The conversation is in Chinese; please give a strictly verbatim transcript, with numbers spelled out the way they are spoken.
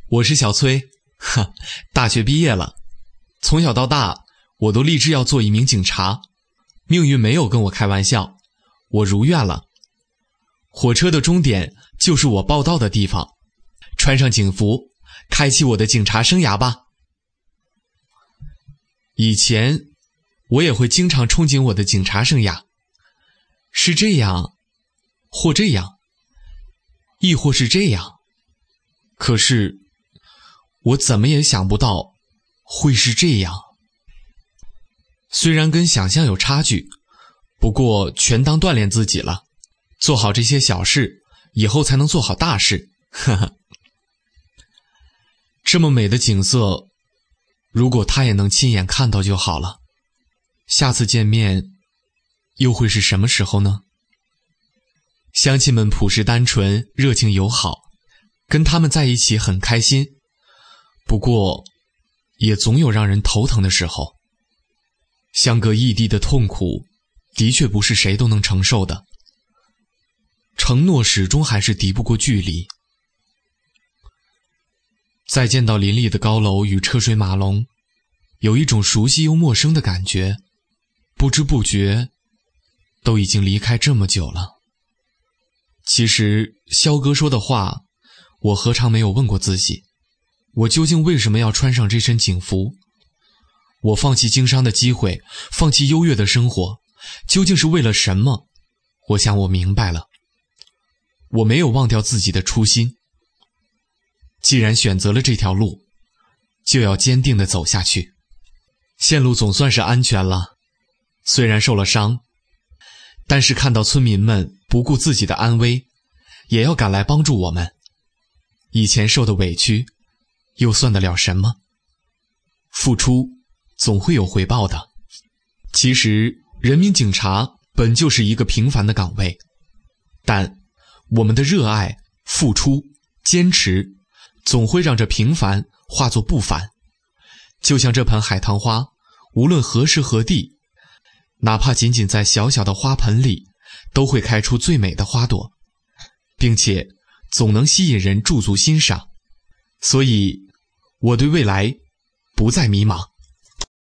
我是小崔，哈，大学毕业了。从小到大，我都立志要做一名警察。命运没有跟我开玩笑，我如愿了。火车的终点就是我报到的地方，穿上警服，开启我的警察生涯吧。以前，我也会经常憧憬我的警察生涯，是这样，或这样，亦或是这样。可是，我怎么也想不到会是这样。虽然跟想象有差距，不过全当锻炼自己了，做好这些小事，以后才能做好大事。呵呵。这么美的景色，如果他也能亲眼看到就好了。下次见面，又会是什么时候呢？乡亲们朴实单纯，热情友好，跟他们在一起很开心。不过，也总有让人头疼的时候。相隔异地的痛苦，的确不是谁都能承受的。承诺始终还是敌不过距离。再见到林立的高楼与车水马龙，有一种熟悉又陌生的感觉，不知不觉，都已经离开这么久了。其实，萧哥说的话，我何尝没有问过自己，我究竟为什么要穿上这身警服？我放弃经商的机会，放弃优越的生活，究竟是为了什么？我想我明白了。我没有忘掉自己的初心。既然选择了这条路，就要坚定地走下去。线路总算是安全了，虽然受了伤，但是看到村民们不顾自己的安危，也要赶来帮助我们。以前受的委屈，又算得了什么？付出总会有回报的。其实，人民警察本就是一个平凡的岗位，但我们的热爱、付出、坚持，总会让这平凡化作不凡。就像这盆海棠花，无论何时何地，哪怕仅仅在小小的花盆里，都会开出最美的花朵，并且总能吸引人驻足欣赏。所以，我对未来不再迷茫。